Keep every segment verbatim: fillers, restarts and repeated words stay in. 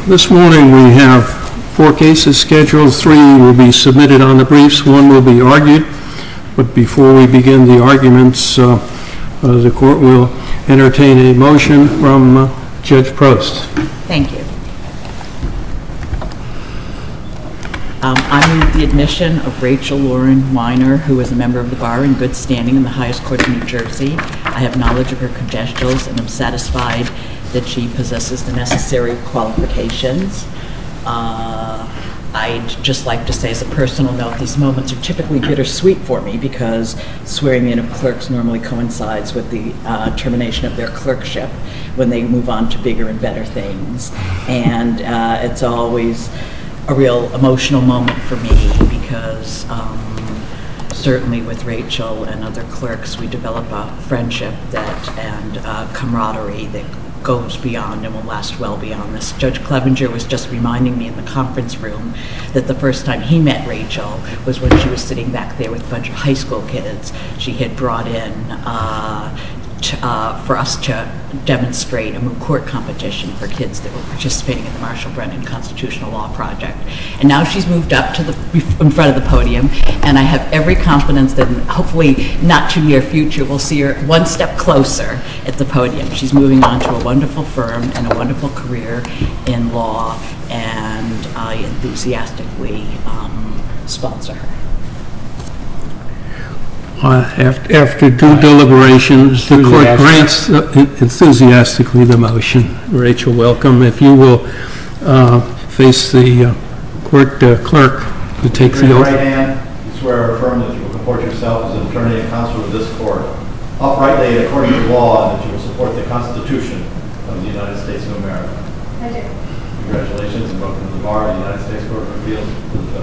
This morning we have four cases scheduled. Three will be submitted on the briefs. One will be argued. But before we begin the arguments, uh, uh, the court will entertain a motion from uh, Judge Prost. Thank you. Um, I move the admission of Rachel Lauren Weiner, who is a member of the bar in good standing in the highest court of New Jersey. I have knowledge of her credentials and am satisfied that she possesses the necessary qualifications. Uh, I'd just like to say as a personal note, these moments are typically bittersweet for me because swearing in of clerks normally coincides with the uh, termination of their clerkship when they move on to bigger and better things. And uh, it's always a real emotional moment for me because um, certainly with Rachel and other clerks, we develop a friendship that and uh, camaraderie that goes beyond and will last well beyond this. Judge Clevenger was just reminding me in the conference room that the first time he met Rachel was when she was sitting back there with a bunch of high school kids. She had brought in uh, to, uh, for us to demonstrate a moot court competition for kids that were participating in the Marshall Brennan Constitutional Law Project. And now she's moved up to the in front of the podium, and I have every confidence that hopefully not too near future we'll see her one step closer at the podium. She's moving on to a wonderful firm and a wonderful career in law, and I enthusiastically um, sponsor her. Uh, after, after due deliberations, the court grants uh, enthusiastically the motion. Rachel, welcome. If you will uh, face the uh, court uh, clerk to take the oath. Right hand, you swear or affirm that you will comport yourself as an attorney and counsel of this court, uprightly and according to law, and that you will support the Constitution of the United States of America. I do. Congratulations and welcome to the bar of the United States Court of Appeals for the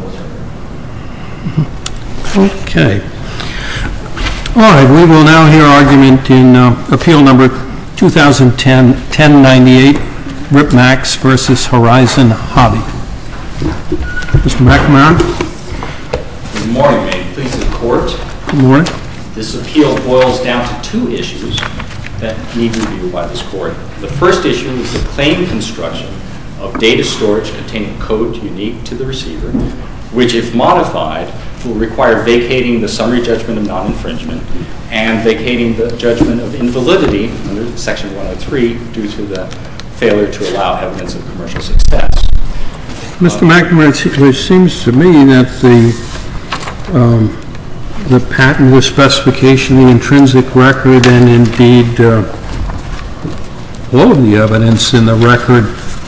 Federal Circuit. Okay. All right, we will now hear argument in uh, appeal number two thousand ten ten ninety-eight, Ripmax versus Horizon Hobby. Mister McNamara. Good morning, may it please the court. Good morning. This appeal boils down to two issues that need review by this court. The first issue is the claim construction of data storage containing code unique to the receiver, which, if modified, will require vacating the summary judgment of non-infringement and vacating the judgment of invalidity under Section one oh three due to the failure to allow evidence of commercial success. Mister Uh, McNamara, it seems to me that the um, the patent, the specification, the intrinsic record, and indeed uh, all of the evidence in the record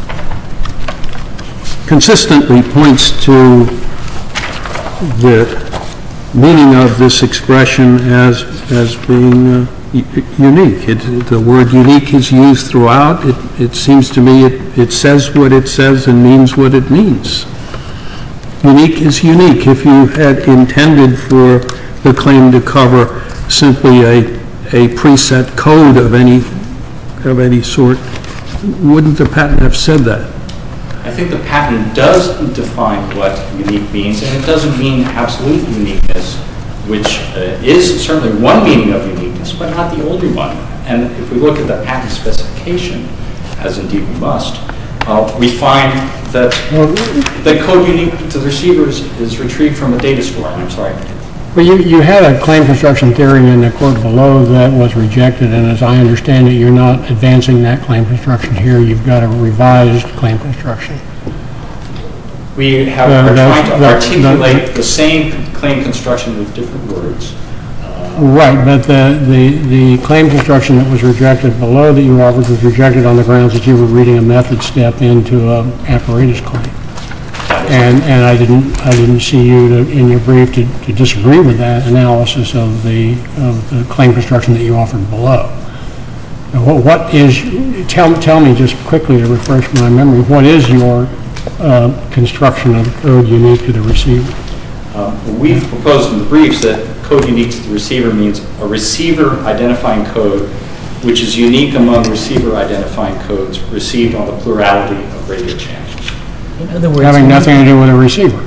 consistently points to the meaning of this expression as as being uh, unique. It, the word unique is used throughout. It, it seems to me it, it says what it says and means what it means. Unique is unique. If you had intended for the claim to cover simply a, a preset code of any of any sort, wouldn't the patent have said that? I think the patent does define what unique means, and it doesn't mean absolute uniqueness, which uh, is certainly one meaning of uniqueness, but not the only one. And if we look at the patent specification, as indeed we must, uh, we find that the code unique to the receivers is retrieved from a data store. I'm sorry. Well, you, you had a claim construction theory in the court below that was rejected, and as I understand it, you're not advancing that claim construction here. You've got a revised claim construction. We have, uh, are trying to that, articulate that, the same claim construction with different words. Uh, right, but the, the, the claim construction that was rejected below that you offered was rejected on the grounds that you were reading a method step into an apparatus claim. And and I didn't I didn't see you to, in your brief to, to disagree with that analysis of the of the claim construction that you offered below. Now, what, what is tell tell me just quickly to refresh my memory, what is your uh, construction of the code unique to the receiver? Um, we've proposed in the briefs that code unique to the receiver means a receiver identifying code which is unique among receiver identifying codes received on the plurality of radio channels. In other words, having nothing to do with a receiver.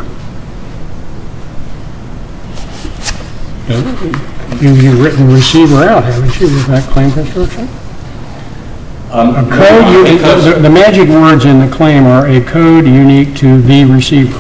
You, you've written receiver out, haven't you, with that claim construction? Um, A no, code, you- because- the the magic words in the claim are a code unique to the receiver.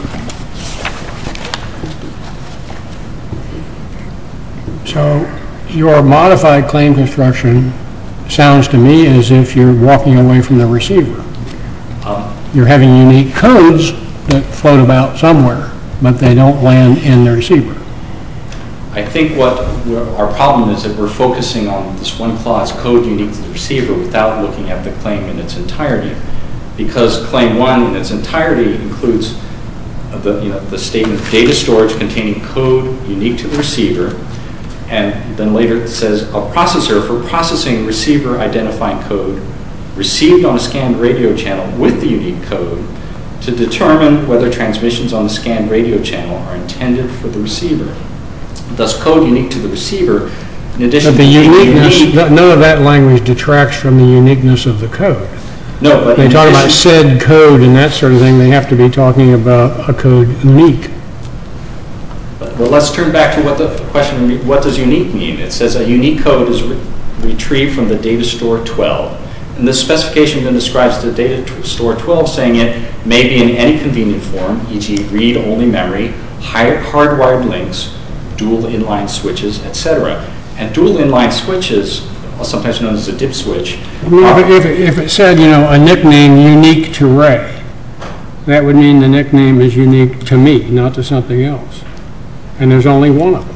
So your modified claim construction sounds to me as if you're walking away from the receiver. um, You're having unique codes that float about somewhere, but they don't land in the receiver. I think what we're, our problem is that we're focusing on this one clause, code unique to the receiver, without looking at the claim in its entirety. Because claim one in its entirety includes the, you know, the statement data storage containing code unique to the receiver, and then later it says a processor for processing receiver identifying code received on a scanned radio channel with the unique code to determine whether transmissions on the scanned radio channel are intended for the receiver. Thus, code unique to the receiver, in addition But the to being uniqueness, unique, none of that language detracts from the uniqueness of the code. no, but They in talk about addition- said code and that sort of thing, they have to be talking about a code unique. But- Well, let's turn back to what the question, what does unique mean? It says a unique code is re- retrieved from the data store twelve. And this specification then describes the data t- store twelve, saying it may be in any convenient form, for example read-only memory, hi- hardwired links, dual inline switches, et cetera. And dual inline switches, sometimes known as a dip switch, I mean, are- If, it- if it said, you know, a nickname unique to Ray, that would mean the nickname is unique to me, not to something else. And there's only one of them.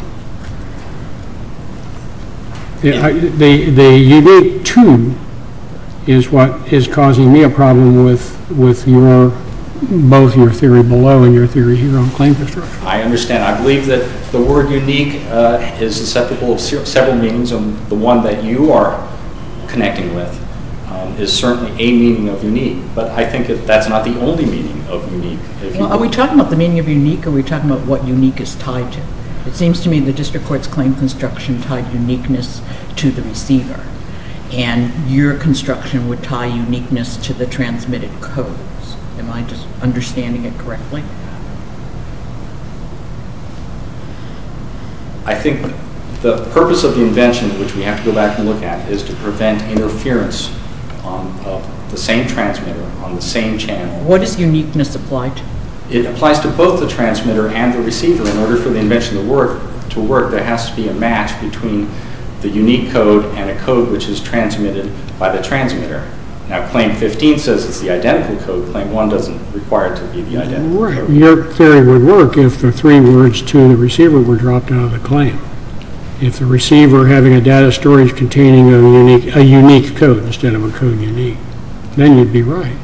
The, I- the, the unique to is what is causing me a problem with, with your, both your theory below and your theory here on claim construction. I understand. I believe that the word unique uh, is susceptible of se- several meanings, and the one that you are connecting with um, is certainly a meaning of unique. But I think that that's not the only meaning of unique. If you Well, are we will. talking about the meaning of unique, or are we talking about what unique is tied to? It seems to me the district court's claim construction tied uniqueness to the receiver, and your construction would tie uniqueness to the transmitted codes. Am I just understanding it correctly? I think the purpose of the invention, which we have to go back and look at, is to prevent interference on of the same transmitter on the same channel. What does uniqueness apply to? It applies to both the transmitter and the receiver. In order for the invention to work, to work, there has to be a match between the unique code and a code which is transmitted by the transmitter. Now, Claim fifteen says it's the identical code. Claim one doesn't require it to be the identical Right. code. Your theory would work if the three words to the receiver were dropped out of the claim. If the receiver having a data storage containing a unique, a unique code instead of a code unique, then you'd be right.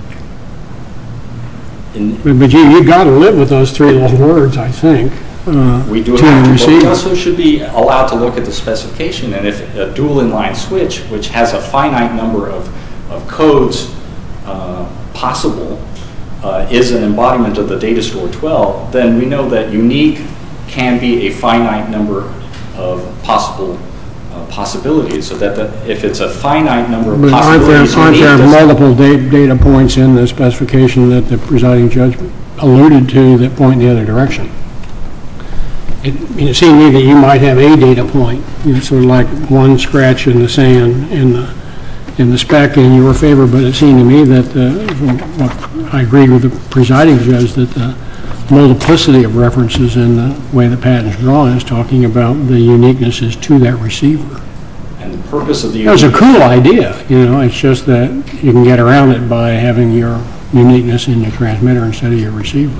In- But, but you, you got to live with those three little words, I think. uh, We do to have the to, but we receiver. also should be allowed to look at the specification, and if a dual inline switch, which has a finite number of, of codes uh, possible, uh, is an embodiment of the data store twelve, then we know that unique can be a finite number of possible uh, possibilities, so that the, if it's a finite number of But aren't there, possibilities, aren't unique there doesn't- multiple da- data points in the specification that the presiding judge alluded to that point in the other direction? It, it seemed to me that you might have a data point, you know, sort of like one scratch in the sand in the, in the spec in your favor, but it seemed to me that, uh, from what I agreed with the presiding judge, that the multiplicity of references in the way the patent's drawn is talking about the uniquenesses to that receiver. And the purpose of the It was a unique- cool idea, you know, it's just that you can get around it by having your uniqueness in your transmitter instead of your receiver.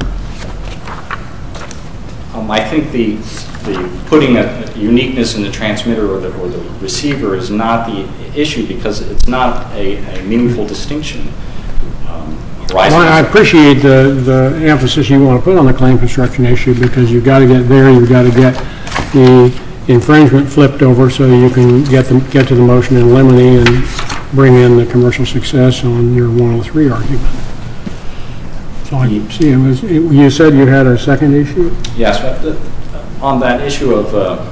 Um, I think the, the putting a uniqueness in the transmitter or the, or the receiver is not the issue, because it's not a, a meaningful distinction. Um, Horizon- Well, I appreciate the, the emphasis you want to put on the claim construction issue, because you've got to get there, you've got to get the infringement flipped over so you can get them, get to the motion in limine and bring in the commercial success on your one oh three argument. So I see, it was, it- you said you had a second issue? Yes, but the, on that issue of uh,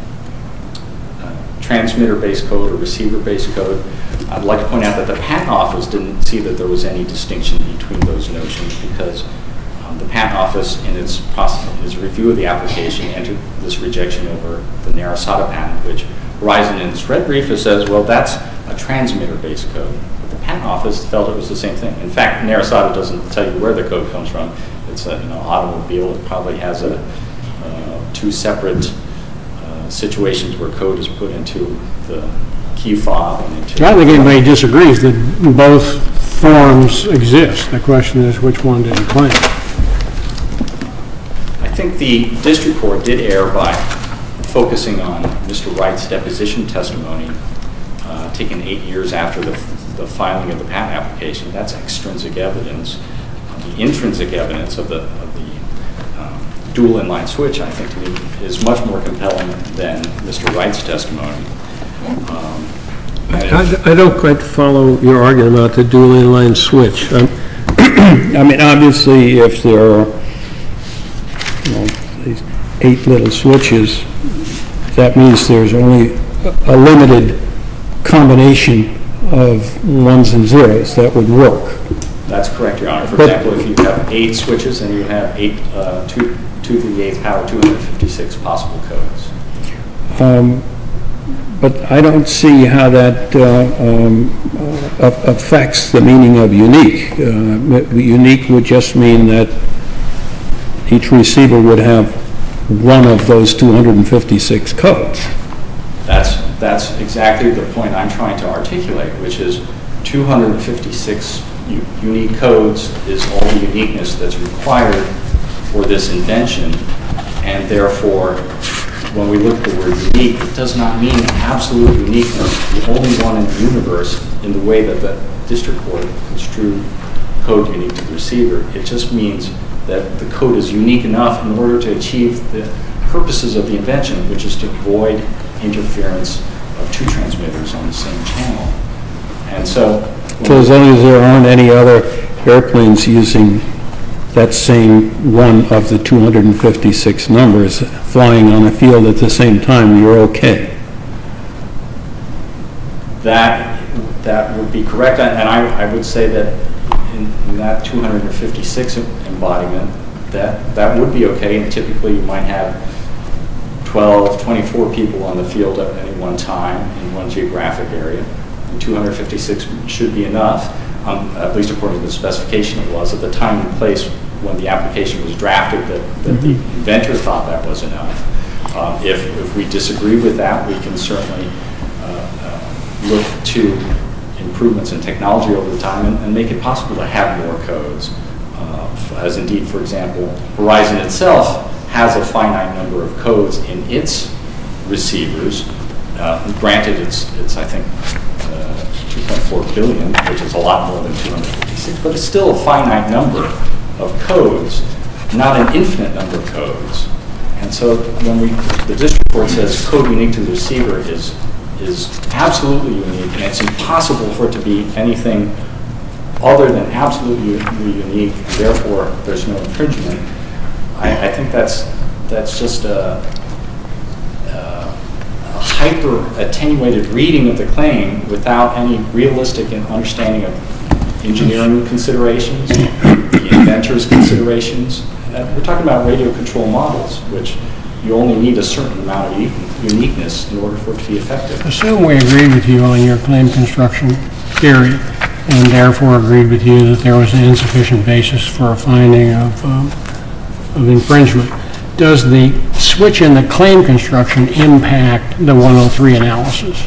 uh, transmitter-based code or receiver-based code, I'd like to point out that the Patent Office didn't see that there was any distinction between those notions, because um, the Patent Office, in its process, in its review of the application, entered this rejection over the Narasada patent, which Verizon in its red brief says, well, that's a transmitter-based code. But the Patent Office felt it was the same thing. In fact, Narasata doesn't tell you where the code comes from. It's a you know, automobile. It probably has a, uh, two separate uh, situations where code is put into the key fob. And into I don't think anybody disagrees that both forms exist. The question is, which one did you claim? I think the district court did err by focusing on Mister Wright's deposition testimony, uh, taken eight years after the, the filing of the patent application. That's extrinsic evidence. Uh, the intrinsic evidence of the, of the um, dual inline switch, I think, to me, is much more compelling than Mister Wright's testimony. Um, I, I don't quite follow your argument about the dual inline switch. Um, I mean, obviously, if there are you know, these eight little switches, that means there's only a limited combination of ones and zeros that would work. That's correct, Your Honor. For But, example, if you have eight switches and you have eight, uh, two, two to the eighth power, two hundred fifty-six possible codes. Um, but I don't see how that uh, um, uh, affects the meaning of unique. Uh, unique would just mean that each receiver would have one of those two hundred fifty-six codes. That's, that's exactly the point I'm trying to articulate, which is two hundred fifty-six u unique codes is all the uniqueness that's required for this invention, and therefore, when we look at the word unique, it does not mean absolute uniqueness, the only one in the universe, in the way that the district court construed code unique to the receiver. It just means that the code is unique enough in order to achieve the purposes of the invention, which is to avoid interference of two transmitters on the same channel. And so, So as long as there aren't any other airplanes using that same one of the two hundred fifty-six numbers flying on a field at the same time, you're okay. that that would be correct, and I, I would say that in, in that two hundred fifty-six embodiment, that that would be okay, and typically you might have twelve, twenty-four people on the field at any one time in one geographic area. And two hundred fifty-six should be enough, um, at least according to the specification it was. At the time and place when the application was drafted, that, that mm-hmm. the inventor thought that was enough. Um, if, if we disagree with that, we can certainly uh, uh, look to improvements in technology over the time and, and make it possible to have more codes. Uh, as indeed, for example, Verizon itself has a finite number of codes in its receivers. Uh, granted, it's, it's I think, uh, two point four billion, which is a lot more than two hundred fifty-six, but it's still a finite number of codes, not an infinite number of codes. And so when we, the district court says code unique to the receiver is, is absolutely unique, and it's impossible for it to be anything other than absolutely unique, and therefore there's no infringement, I, I think that's, that's just a, a hyper attenuated reading of the claim without any realistic understanding of engineering considerations, the inventor's considerations. Uh, we're talking about radio control models, which you only need a certain amount of uniqueness in order for it to be effective. Assume we agreed with you on your claim construction theory, and therefore agreed with you that there was an insufficient basis for a finding of, um, of infringement. Does the switch in the claim construction impact the one oh three analysis?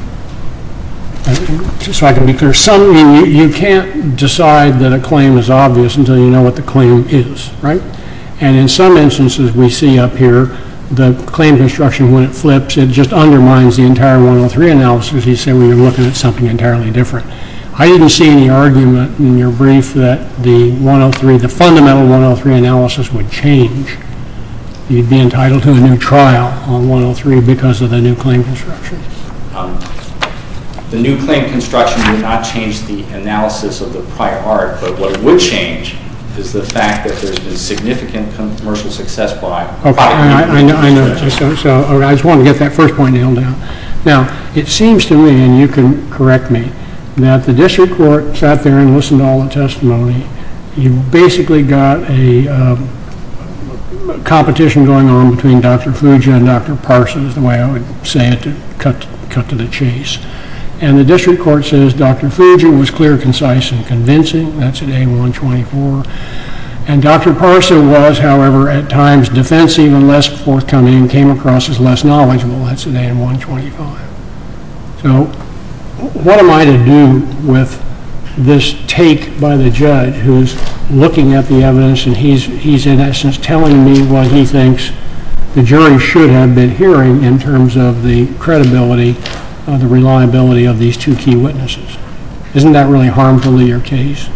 So I can be clear, some, I mean, you, you can't decide that a claim is obvious until you know what the claim is, right? And in some instances we see up here, the claim construction, when it flips, it just undermines the entire one oh three analysis. You say, well, you're looking at something entirely different. I didn't see any argument in your brief that the one oh three, the fundamental one oh three analysis would change. You'd be entitled to a new trial on one oh three because of the new claim construction. Um, The new claim construction would not change the analysis of the prior art, but what it would change is the fact that there's been significant commercial success by okay, I, I know, I know. So, so okay, I just want to get that first point nailed down. Now, it seems to me, and you can correct me, that the district court sat there and listened to all the testimony. You basically got a, um, competition going on between Doctor Fuji and Doctor Parsons, the way I would say it to cut, cut to the chase. And the district court says Doctor Fuji was clear, concise, and convincing. That's at A one twenty-four. And Doctor Parsons was, however, at times defensive and less forthcoming and came across as less knowledgeable. That's at A one twenty-five. So what am I to do with this take by the judge who's looking at the evidence, and he's, he's in essence telling me what he thinks the jury should have been hearing in terms of the credibility, uh, the reliability of these two key witnesses? Isn't that really harmful to your case?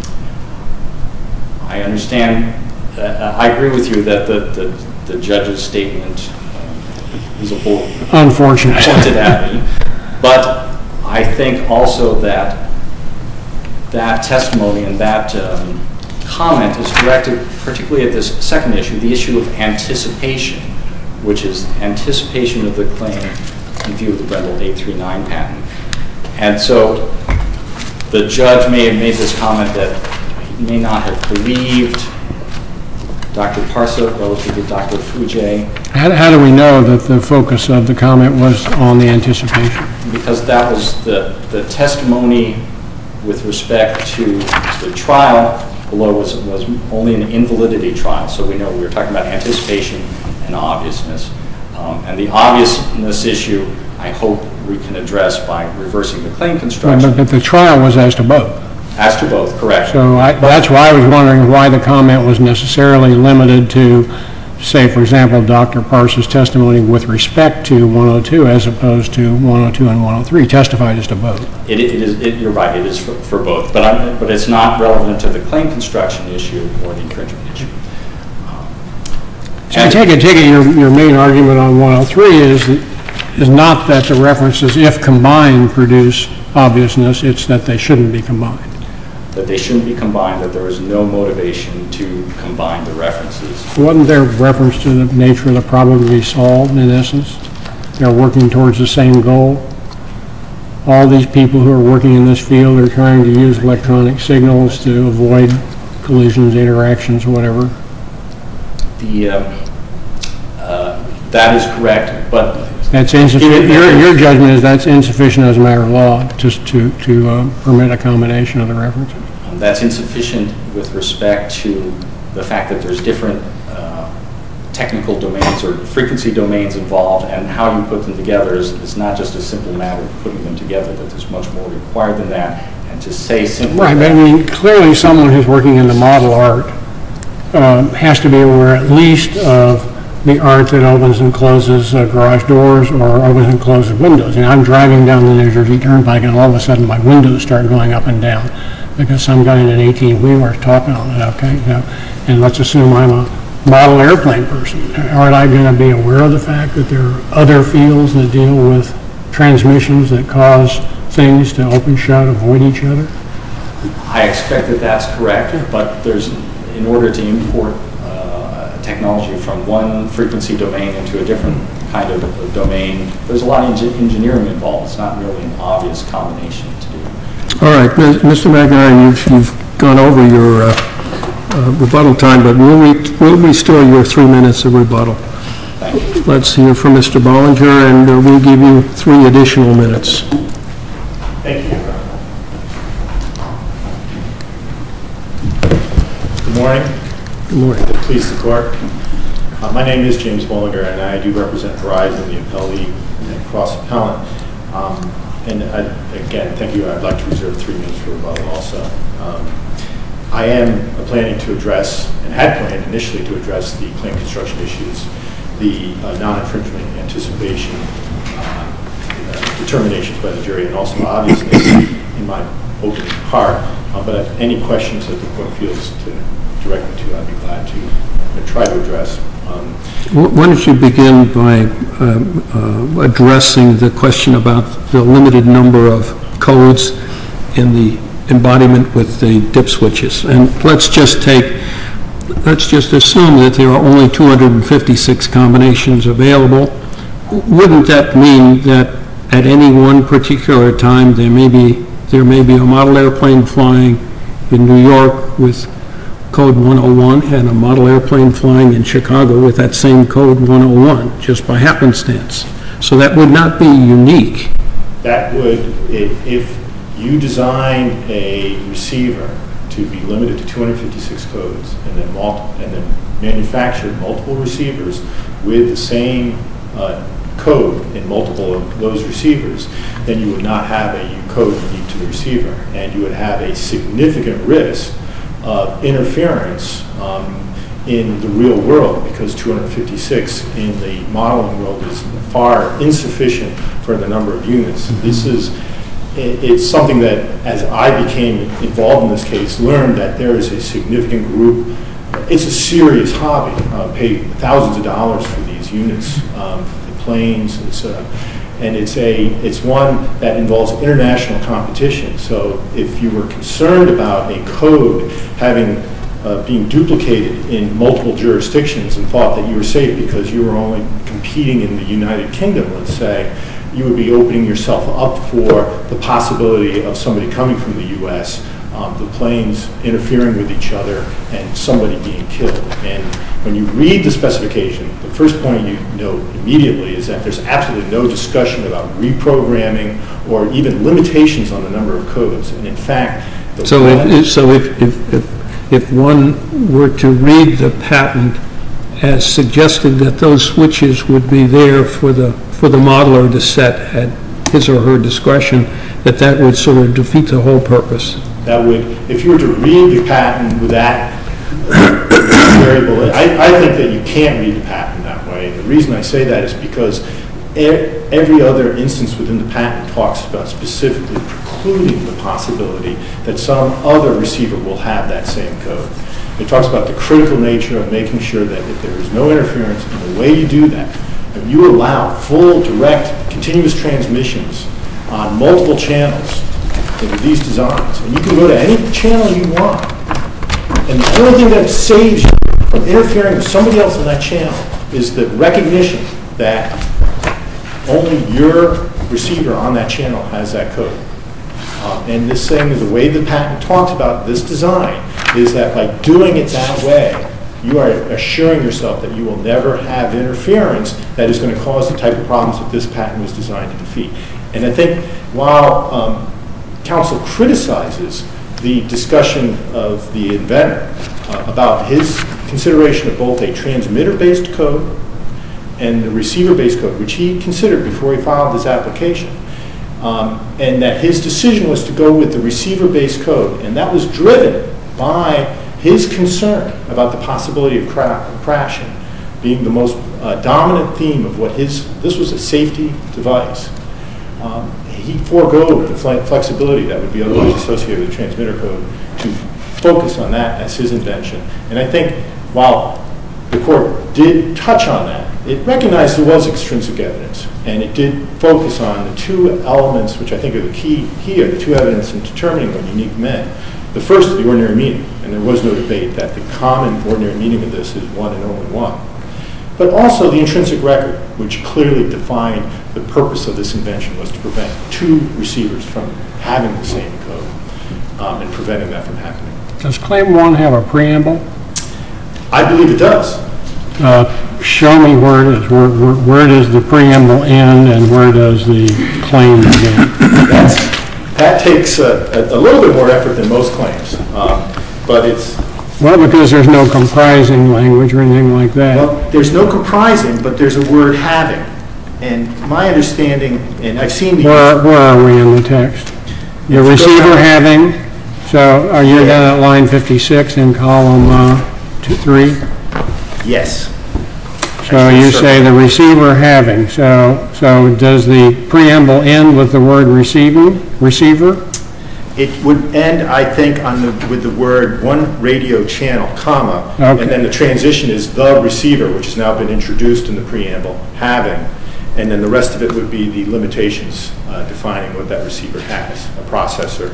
I understand. Uh, I agree with you that the, the, the judge's statement uh, is a bull. Unfortunate. Pointed at me. But I think also that that testimony and that um, comment is directed particularly at this second issue, the issue of anticipation, which is anticipation of the claim in view of the Brendel eight three nine patent. And so the judge may have made this comment that he may not have believed Doctor Parsons relative to Doctor Fuji. How, how do we know that the focus of the comment was on the anticipation? Because that was the, the testimony with respect to the trial below was, was only an invalidity trial. So we know we were talking about anticipation and obviousness. Um, and the obviousness issue, I hope we can address by reversing the claim construction. But, but the trial was as to both. As to both, correct. So I, that's why I was wondering why the comment was necessarily limited to, say, for example, Doctor Parsons' testimony with respect to one oh two as opposed to one oh two and one oh three testified as to both. It, it is. It, you're right. It is for, for both, but I'm, but it's not relevant to the claim construction issue or the infringement issue. Um, so I take it, take it your, your main argument on one oh three is is not that the references, if combined, produce obviousness. It's that they shouldn't be combined. That they shouldn't be combined, that there is no motivation to combine the references. Wasn't there reference to the nature of the problem to be solved, in essence? They're working towards the same goal. All these people who are working in this field are trying to use electronic signals to avoid collisions, interactions, whatever. The, um, uh, that is correct, but... That's insufficient. Your, your judgment is that's insufficient as a matter of law, just to, to uh, permit a combination of the references. Um, that's insufficient with respect to the fact that there's different uh, technical domains or frequency domains involved, and how you put them together is, is not just a simple matter of putting them together, that there's much more required than that. And to say simply right, but I mean, clearly someone who's working in the model art uh, has to be aware at least of the art that opens and closes uh, garage doors or opens and closes windows. And I'm driving down the New Jersey Turnpike and all of a sudden my windows start going up and down because some guy in an eighteen-wheeler is talking on it, okay? You know, and let's assume I'm a model airplane person. Aren't I going to be aware of the fact that there are other fields that deal with transmissions that cause things to open, shut, avoid each other? I expect that that's correct, but there's, in order to import technology from one frequency domain into a different kind of a domain, there's a lot of engineering involved. It's not really an obvious combination to do. All right, Mister McNary, you've, you've gone over your uh, uh, rebuttal time, but we'll, re we'll restore your three minutes of rebuttal. Thank you. Let's hear from Mister Bollinger, and uh, we'll give you three additional minutes. Thank you. Good morning. Good morning. Please the court. Uh, my name is James Bollinger, and I do represent Verizon, the appellee and cross-appellant. Um, and I, again, thank you. I'd like to reserve three minutes for rebuttal also. Um, I am planning to address, and had planned initially to address, the claim construction issues, the uh, non-infringement anticipation uh, uh, determinations by the jury, and also obviously in my opening part. Uh, but if any questions that the court feels to direct me to, I'd be glad to uh, try to address. Um, Why don't you begin by uh, uh, addressing the question about the limited number of codes in the embodiment with the dip switches. And let's just take, let's just assume that there are only two hundred fifty-six combinations available. Wouldn't that mean that at any one particular time there may be, there may be a model airplane flying in New York with code one oh one and a model airplane flying in Chicago with that same code one oh one, just by happenstance. So that would not be unique. That would, if, if you designed a receiver to be limited to two hundred fifty-six codes and then, multi and then manufactured multiple receivers with the same uh, code in multiple of those receivers, then you would not have a code unique to the receiver, and you would have a significant risk of interference um, in the real world, because two hundred fifty-six in the modeling world is far insufficient for the number of units. Mm-hmm. This is, it, it's something that, as I became involved in this case, learned that there is a significant group. It's a serious hobby. Uh, pay thousands of dollars for these units, um, for the planes. It's a, and it's a it's one that involves international competition. So if you were concerned about a code having uh, being duplicated in multiple jurisdictions and thought that you were safe because you were only competing in the United Kingdom, let's say, you would be opening yourself up for the possibility of somebody coming from the U S, um, the planes interfering with each other, and somebody being killed. And when you read the specification, the first point you note immediately is that there's absolutely no discussion about reprogramming or even limitations on the number of codes. And in fact, the so if, so if, if, if if one were to read the patent as suggesting that those switches would be there for the for the modeler to set at his or her discretion, that that would sort of defeat the whole purpose. That would, if you were to read the patent with that variable, I, I think that you can't read the patent that way. The reason I say that is because e every other instance within the patent talks about specifically precluding the possibility that some other receiver will have that same code. It talks about the critical nature of making sure that if there is no interference in the way you do that, if you allow full, direct, continuous transmissions on multiple channels into these designs, and you can go to any channel you want, and the only thing that saves you from interfering with somebody else on that channel is the recognition that only your receiver on that channel has that code. Uh, and this thing, the way the patent talks about this design, is that by doing it that way, you are assuring yourself that you will never have interference that is going to cause the type of problems that this patent was designed to defeat. And I think while um, counsel criticizes the discussion of the inventor uh, about his consideration of both a transmitter-based code and the receiver-based code, which he considered before he filed his application, um, and that his decision was to go with the receiver-based code, and that was driven by his concern about the possibility of cra crashing being the most uh, dominant theme of what his, this was a safety device. Um, he forego the fle flexibility that would be otherwise associated with the transmitter code to focus on that as his invention. And I think while the court did touch on that, it recognized there was extrinsic evidence, and it did focus on the two elements which I think are the key here, the two evidence in determining what unique meant. The first is the ordinary meaning, and there was no debate that the common ordinary meaning of this is one and only one. But also the intrinsic record, which clearly defined the purpose of this invention was to prevent two receivers from having the same code um, and preventing that from happening. Does Claim one have a preamble? I believe it does. Uh, show me where it is. Where, where, where does the preamble end and where does the claim begin? That's, that takes a, a, a little bit more effort than most claims, um, but it's... Well, because there's no comprising language or anything like that. Well, there's no comprising, but there's a word having. And my understanding, and I've seen the... Where, where are we in the text? The receiver having, so are you down at line fifty-six in column uh, two, three? Yes. So you say the receiver having. So, so does the preamble end with the word receiving, receiver? It would end, I think, on the, with the word one radio channel, comma, okay. And then the transition is the receiver, which has now been introduced in the preamble, having, and then the rest of it would be the limitations uh, defining what that receiver has, a processor,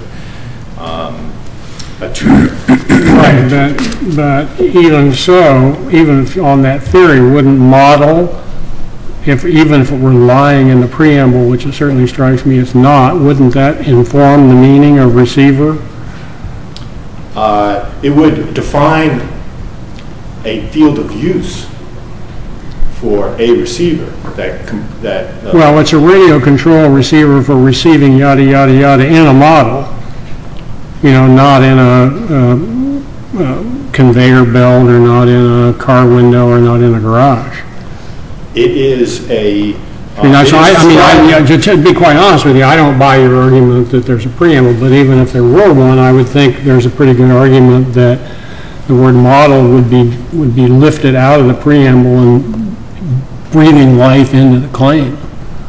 um, a tuner. Right, but, but even so, even if on that theory, wouldn't model, if even if it were lying in the preamble, which it certainly strikes me it's not, wouldn't that inform the meaning of receiver? Uh, it would define a field of use for a receiver that, com- that uh, Well, it's a radio control receiver for receiving yada, yada, yada in a model, you know, not in a, uh, uh, conveyor belt or not in a car window or not in a garage. it is a... uh, You know, so I, it is I mean, I, described- yeah, to, to be quite honest with you, I don't buy your argument that there's a preamble, but even if there were one, I would think there's a pretty good argument that the word model would be, would be lifted out of the preamble and breathing life into the claim,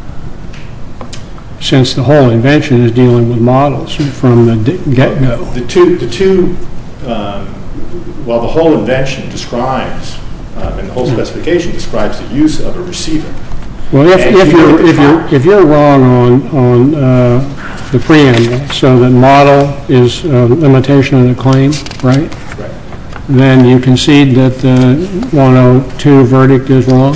since the whole invention is dealing with models from the di- get-go. The two, the two, um, well, the whole invention describes, um, and the whole specification describes the use of a receiver. Well, if, And if you you're, look at if the you're, top. if you're wrong on, on, uh, the preamble, so that model is a limitation of the claim, right? Right. Then you concede that the one oh two verdict is wrong?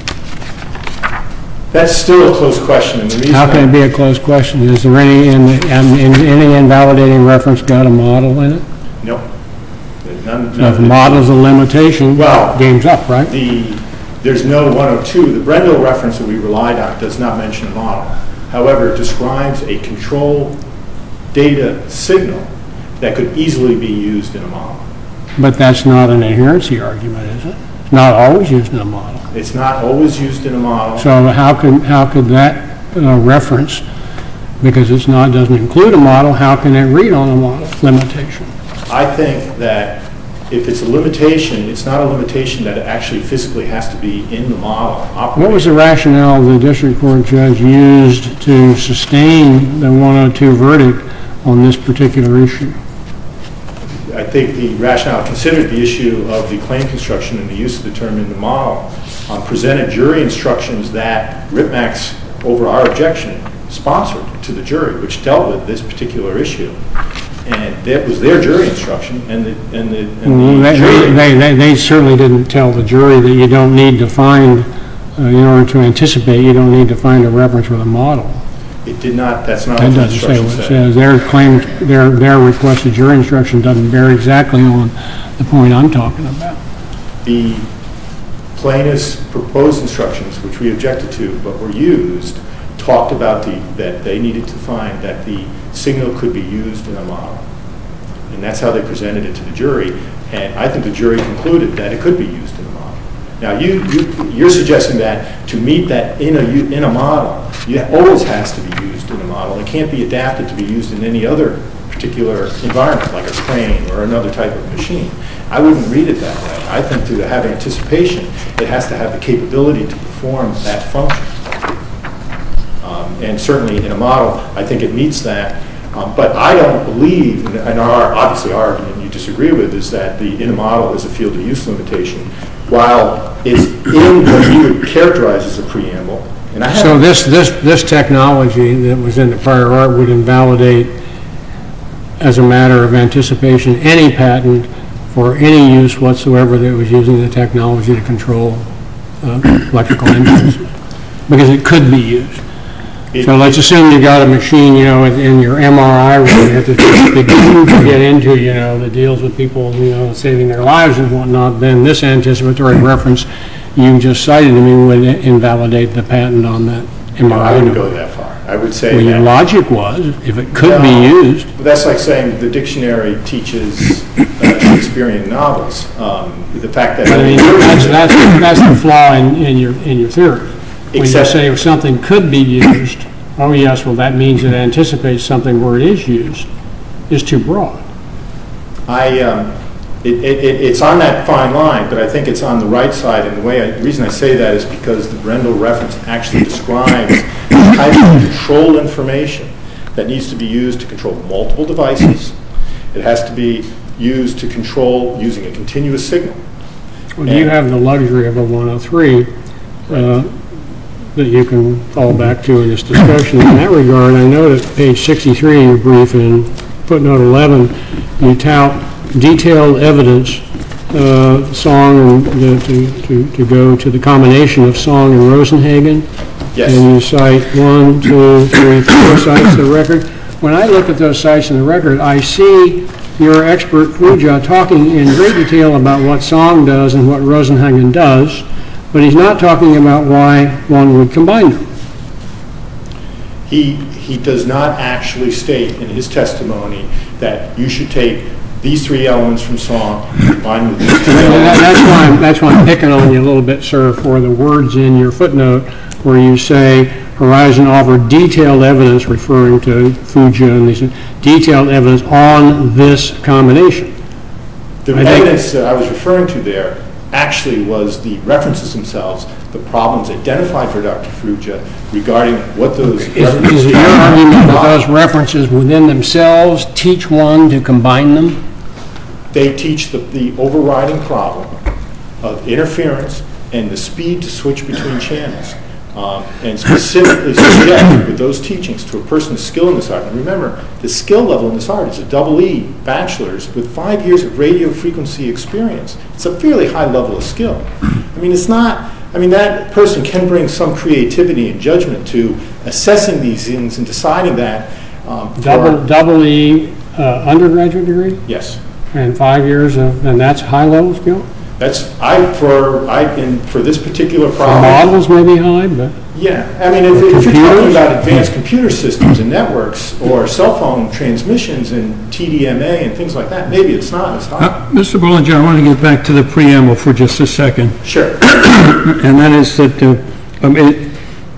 That's still a close question, and the reason... How can it I- be a close question? Is there any, in, in, in any invalidating reference got a model in it? No. None, So none if of the- model's a limitation, Well- game's up, right? The, there's no one oh two, the Brendel reference that we relied on does not mention a model. However, it describes a control data signal that could easily be used in a model. But that's not an adherency argument, is it? It's not always used in a model. It's not always used in a model. So how could, how could that uh, reference, because it's not, doesn't include a model, how can it read on a model limitation? I think that if it's a limitation, it's not a limitation that it actually physically has to be in the model. What was the rationale the district court judge used to sustain the one oh two verdict on this particular issue? I think the rationale considered the issue of the claim construction and the use of the term in the model, um, presented jury instructions that RIPMAX, over our objection, sponsored to the jury, which dealt with this particular issue. And that was their jury instruction, and the, and the, and Well, the they, jury... they, they, they certainly didn't tell the jury that you don't need to find, uh, in order to anticipate, you don't need to find a reference with a model. It did not, that's not That what the doesn't say instruction what it said. says. Their claim, their, their requested jury instruction doesn't bear exactly on the point I'm talking about. The plaintiff's proposed instructions, which we objected to but were used, talked about the, that they needed to find that the signal could be used in a model. And that's how they presented it to the jury. And I think the jury concluded that it could be used in a model. Now, you, you, you're suggesting that to meet that in a, in a model, it always has to be used in a model. It can't be adapted to be used in any other particular environment, like a crane or another type of machine. I wouldn't read it that way. I think to have anticipation, it has to have the capability to perform that function. Um, and certainly in a model, I think it meets that. Um, but I don't believe, and our, obviously our argument you disagree with, is that the in a model is a field of use limitation, while it's in what you would characterize as a preamble. And I So have, this, this, this technology that was in the prior art would invalidate, as a matter of anticipation, any patent for any use whatsoever that was using the technology to control uh, electrical engines, because it could be used. it- So let's assume you got a machine, you know, in- in your M R I room that to get into, you know, that deals with people, you know, saving their lives and whatnot, then this anticipatory reference you just cited to me would invalidate the patent on that M R I. I wouldn't go that far. I would say Well, your that. logic was, if it could be No, used, but that's like saying the dictionary teaches uh, Shakespearean novels. Um, the fact that I mean, that's, that's, that's the flaw in, in your, in your theory. When you Except- say if something could be used, oh yes, well, that means it anticipates something where it is used, is too broad. I, um, it, it, it- it's on that fine line, but I think it's on the right side. And the way, I, the reason I say that is because the Brendel reference actually describes the type of control information that needs to be used to control multiple devices. It has to be used to control using a continuous signal. Well, you have the luxury of a one oh three uh, that you can fall back to in this discussion. In that regard, I note at page sixty-three of your brief in footnote eleven, you tout detailed evidence, uh, Song and the, to, to, to go to the combination of Song and Rosenhagen. Yes. And you cite one, two, three, four sites of the record. When I look at those sites in the record, I see your expert Fuja talking in great detail about what Song does and what Rosenhagen does, but he's not talking about why one would combine them. He, he does not actually state in his testimony that you should take these three elements from Song, combine with these three elements. That's why, I'm, that's why I'm picking on you a little bit, sir, for the words in your footnote where you say Horizon offered detailed evidence, referring to Fuja and these detailed evidence on this combination. The I evidence that I was referring to there actually was the references themselves, the problems identified for Doctor Fuja regarding what those Is, references is it your argument that those references within themselves teach one to combine them? They teach the, the overriding problem of interference and the speed to switch between channels. Um, and specifically suggest with those teachings to a person with skill in this art. And remember, the skill level in this art is a double E bachelor's with five years of radio frequency experience. It's a fairly high level of skill. I mean, it's not, I mean, that person can bring some creativity and judgment to assessing these things and deciding that. Um, Double, double E uh, undergraduate degree? Yes. And five years of, and that's high level skill? That's, I, for, I, in, for this particular The problem. models may be high, but. Yeah, I mean, if, if you're talking about advanced computer systems and networks or cell phone transmissions and T D M A and things like that, maybe it's not as high. Uh, Mister Bollinger, I want to get back to the preamble for just a second. Sure. And that is that, uh, um, it,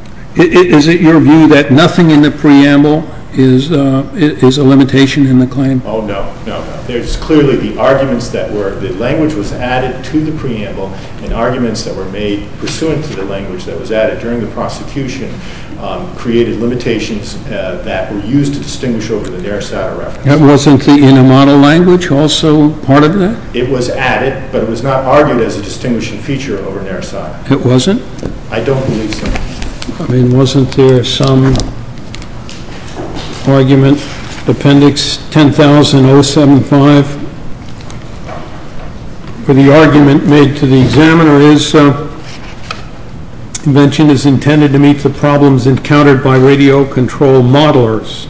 it, is it your view that nothing in the preamble is, uh, is a limitation in the claim? Oh, no, no, no. There's clearly the arguments that were, the language was added to the preamble and arguments that were made pursuant to the language that was added during the prosecution um, created limitations uh, that were used to distinguish over the Narasata reference. That wasn't the inner model language also part of that? It was added, but it was not argued as a distinguishing feature over Narasata. It wasn't? I don't believe so. I mean, wasn't there some argument, Appendix ten thousand oh seventy-five, where the argument made to the examiner is uh, invention is intended to meet the problems encountered by radio control modelers,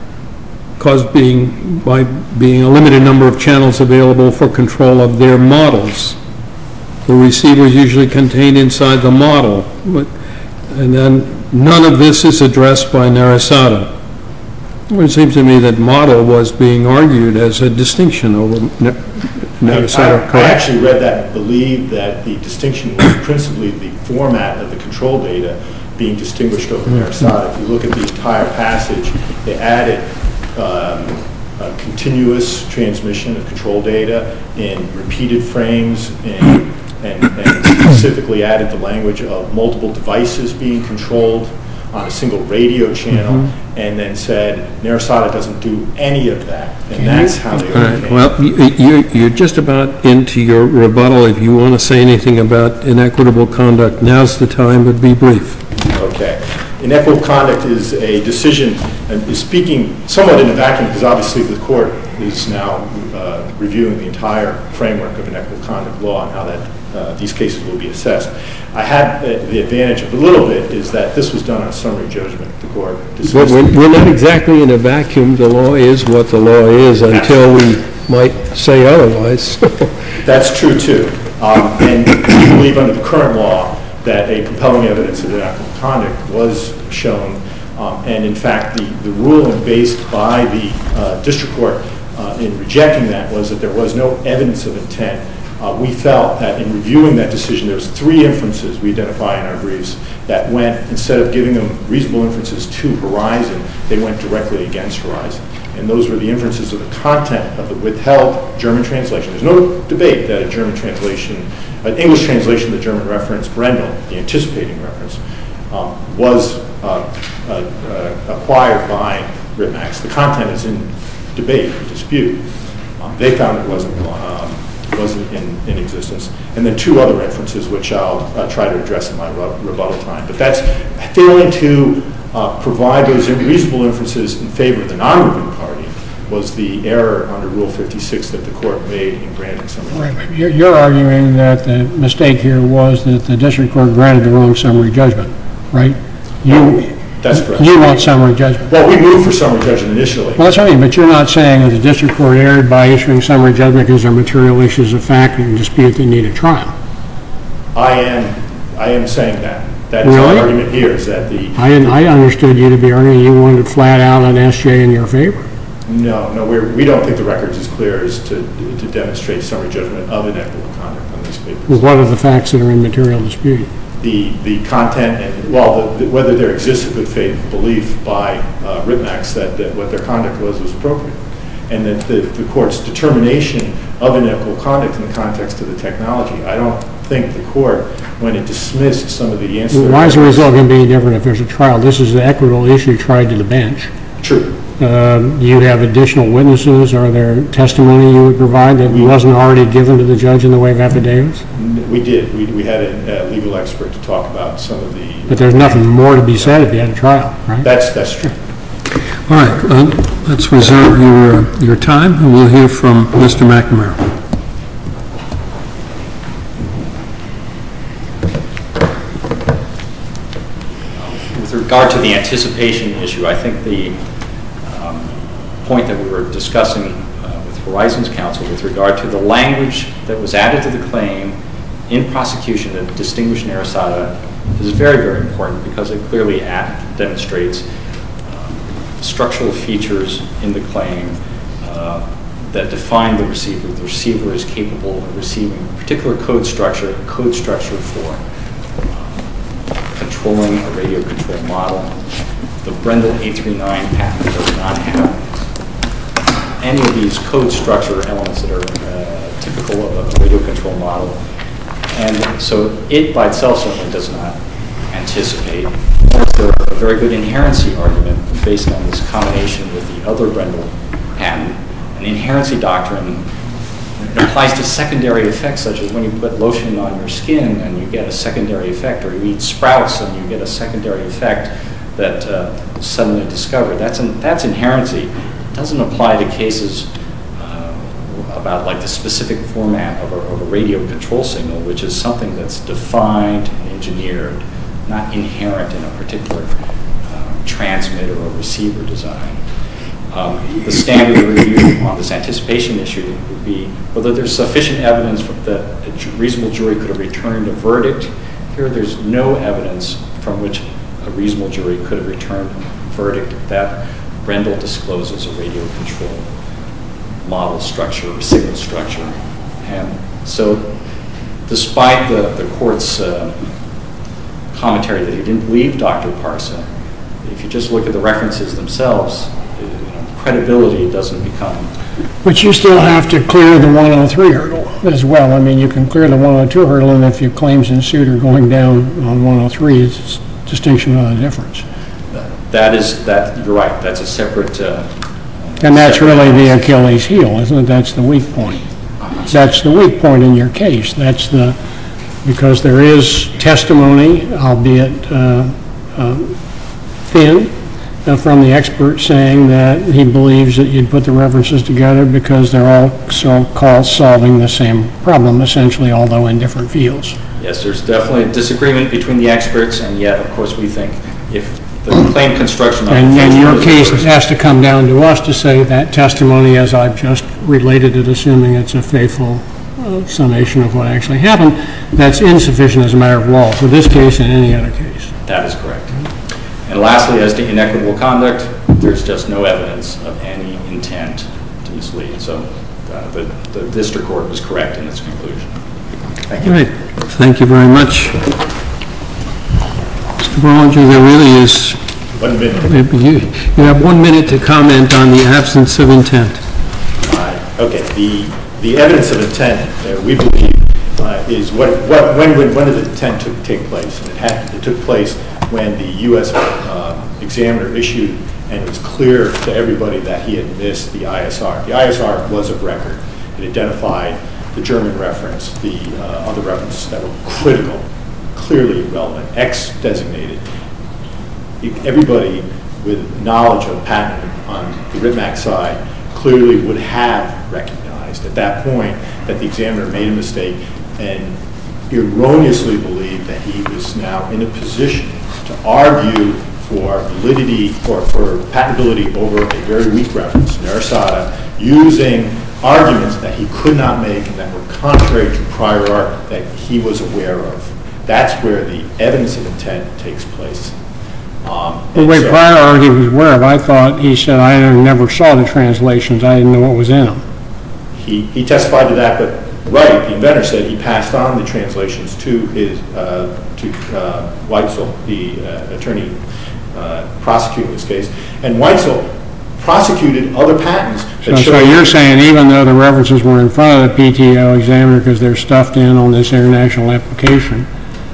caused being by being a limited number of channels available for control of their models. The receiver is usually contained inside the model, but, and then none of this is addressed by Narasata. Well, it seems to me that model was being argued as a distinction over Narasata. I, I actually read that and believed that the distinction was principally the format of the control data being distinguished over Narasata. If you look at the entire passage, they added um, a continuous transmission of control data in repeated frames and, and, and specifically added the language of multiple devices being controlled on a single radio channel, mm-hmm. and then said Narasata doesn't do any of that, and that's how they overcame. Right. Well, you, you're just about into your rebuttal. If you want to say anything about inequitable conduct, now's the time, but be brief. Okay. Inequitable conduct is a decision, and is speaking somewhat in a vacuum, because obviously the court is now uh, reviewing the entire framework of inequitable conduct law and how that uh, these cases will be assessed. I had uh, the advantage of a little bit is that this was done on summary judgment. The court dismissed. Well, we're, we're not exactly in a vacuum. The law is what the law is until we might say otherwise. That's true too. Um, and we believe under the current law that a compelling evidence of inequitable conduct was shown. Um, and in fact, the, the ruling based by the uh, district court uh, in rejecting that was that there was no evidence of intent. Uh, we felt that in reviewing that decision, there was three inferences we identify in our briefs that went, instead of giving them reasonable inferences to Horizon, they went directly against Horizon. And those were the inferences of the content of the withheld German translation. There's no debate that a German translation, an English translation of the German reference, Brendel, the anticipating reference, um, was uh, uh, uh, acquired by RIPMAX. The content is in debate, dispute. Um, they found it wasn't um, wasn't in, in existence. And then two other inferences, which I'll uh, try to address in my re rebuttal time. But that's failing to uh, provide those reasonable inferences in favor of the non-moving party was the error under Rule fifty-six that the court made in granting summary judgment. Right, but you're, you're arguing that the mistake here was that the district court granted the wrong summary judgment, right? You, That's correct. You want summary judgment. Well, we moved for summary judgment initially. Well, that's what I mean, but you're not saying that the district court erred by issuing summary judgment because there are material issues of fact and dispute that need a trial. I am, I am saying that. That is Really? our argument here, is that the... I didn't, I understood you to be arguing you wanted flat out an S J in your favor. No, no, we're, we don't think the record is as clear as to, to demonstrate summary judgment of inequitable conduct on these papers. Well, what are the facts that are in material dispute? The, the content and, well, the, the, whether there exists a good faith belief by uh, RIPMAX that, that what their conduct was was appropriate. And that the, the court's determination of inequitable conduct in the context of the technology. I don't think the court, when it dismissed some of the ancillary... Why is the result going to be any different if there's a trial? This is the equitable issue tried to the bench. True. Um, you have additional witnesses. Are there testimony you would provide that we, wasn't already given to the judge in the way of affidavits? We did. We, we had a, a legal expert to talk about some of the... But there's nothing more to be said if you had a trial, right? That's, that's true. All right, uh, let's reserve your, uh, your time, and we'll hear from Mister McNamara. With regard to the anticipation issue, I think the um, point that we were discussing uh, with Verizon's counsel with regard to the language that was added to the claim in prosecution that distinguished Narasada is very, very important because it clearly add, demonstrates structural features in the claim uh, that define the receiver. The receiver is capable of receiving a particular code structure, a code structure for uh, controlling a radio control model. The Brendel eight three nine patent does not have any of these code structure elements that are uh, typical of a radio control model. And so it by itself certainly does not anticipate. There a very good inherency argument based on this combination with the other Brendel patent. And the inherency doctrine applies to secondary effects, such as when you put lotion on your skin and you get a secondary effect, or you eat sprouts and you get a secondary effect that uh, suddenly discovered. That's, an, that's inherency. It doesn't apply to cases uh, about like the specific format of a, of a radio control signal, which is something that's defined and engineered, not inherent in a particular uh, transmitter or receiver design. Um, the standard review on this anticipation issue would be whether there's sufficient evidence that a reasonable jury could have returned a verdict. Here, there's no evidence from which a reasonable jury could have returned a verdict that Brendel discloses a radio control model structure or signal structure. And so, despite the, the court's uh, commentary that he didn't believe Doctor Parsa, if you just look at the references themselves, you know, credibility doesn't become... But you still have to clear the one oh three hurdle as well. I mean, you can clear the one oh two hurdle, and if your claims in suit are going down on one oh three, it's distinction without a difference. That is, that you're right, that's a separate... Uh, and that's separate really the analysis. Achilles heel, isn't it? That's the weak point. That's the weak point in your case. That's the... Because there is testimony, albeit uh, uh, thin, uh, from the expert saying that he believes that you'd put the references together because they're all so-called solving the same problem, essentially, although in different fields. Yes, there's definitely a disagreement between the experts, and yet, of course, we think if the claim construction... And in your case, it has to come down to us to say that testimony, as I've just related it, assuming it's a faithful uh, summation of what actually happened, that's insufficient as a matter of law for this case and any other case. That is correct. And lastly, as to inequitable conduct, there's just no evidence of any intent to mislead. So uh, the, the district court was correct in its conclusion. Thank you. All right. Thank you very much. Mister Bollinger, there really is... One minute. You, you have one minute to comment on the absence of intent. Uh, okay. The, the evidence of intent, uh, we believe, uh, is what, what, when, when, when did the intent took, take place? And it, had, it took place when the U S uh, examiner issued, and it was clear to everybody that he had missed the I S R. The I S R was of record. It identified the German reference, the uh, other references that were critical, clearly relevant, X designated. Everybody with knowledge of patent on the RIPMAC side clearly would have recognized at that point that the examiner made a mistake and erroneously believed that he was now in a position to argue for validity or for patentability over a very weak reference, Narasada, using arguments that he could not make and that were contrary to prior art that he was aware of. That's where the evidence of intent takes place. Um, Well, wait, so, prior art he was aware of. I thought he said, I never saw the translations. I didn't know what was in them. He, he testified to that, but Wright, the inventor, said he passed on the translations to his uh, to uh, Weitzel, the uh, attorney uh, prosecuting this case, and Weitzel prosecuted other patents that So, showed. so you're saying even though the references were in front of the P T O examiner because they're stuffed in on this international application,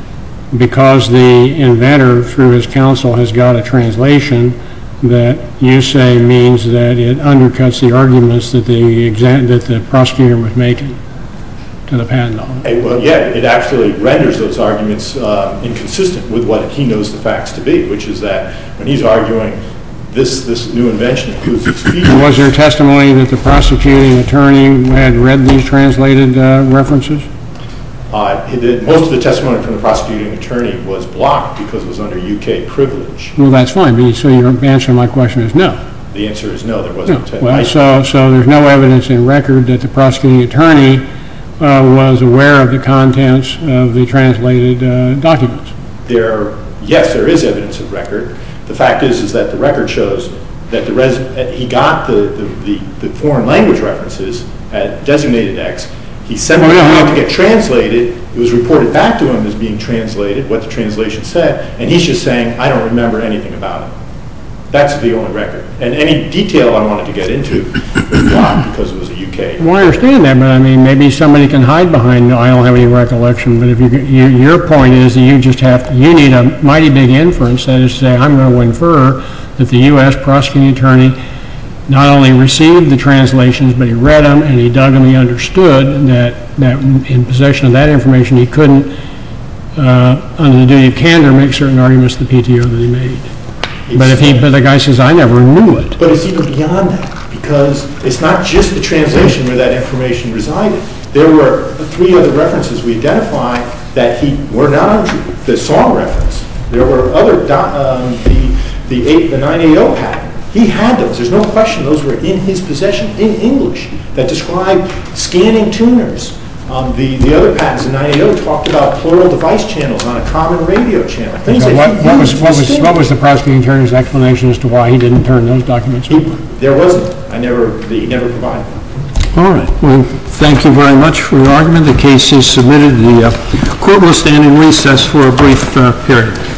because the inventor, through his counsel, has got a translation that you say means that it undercuts the arguments that the exam that the prosecutor was making to the patent owner. Hey, well, yeah, it actually renders those arguments um, inconsistent with what he knows the facts to be, which is that when he's arguing this this new invention includes these features. Was there testimony that the prosecuting attorney had read these translated uh, references? Uh, the, most of the testimony from the prosecuting attorney was blocked because it was under U K privilege. Well, that's fine. But so your answer to my question is no. The answer is no, there No. wasn't. te- Well, I- so so there's no evidence in record that the prosecuting attorney uh, was aware of the contents of the translated uh, documents. There, yes, there is evidence of record. The fact is, is that the record shows that the res, uh, he got the, the, the, the foreign language references at designated X. He sent them Oh, yeah, out yeah. to get translated. It was reported back to him as being translated, what the translation said, and he's just saying, I don't remember anything about it. That's the only record. And any detail I wanted to get into was blocked because it was a U K. Well, I understand that, but I mean, maybe somebody can hide behind, I don't have any recollection, but if you, you your point is that you just have, to, you need a mighty big inference, that is to say, I'm going to infer that the U S prosecuting attorney not only received the translations, but he read them and he dug them, he understood that, that in possession of that information, he couldn't, uh, under the duty of candor, make certain arguments to the P T O that he made. But if he, but the guy says, I never knew it. But it's even beyond that, because it's not just the translation where that information resided. There were three other references we identified that he were not on the song reference. There were other, do, um, the the, eight, the nine eighty patent. He had those. There's no question those were in his possession in English that described scanning tuners. Um, the, the other patents in nine eighty talked about plural device channels on a common radio channel. Things So that what, he what was used what was distinctly. what was the prosecuting attorney's explanation as to why he didn't turn those documents He, over? there wasn't. I never. He never provided them. All right. Well, thank you very much for your argument. The case is submitted. The uh, court will stand in recess for a brief uh, period.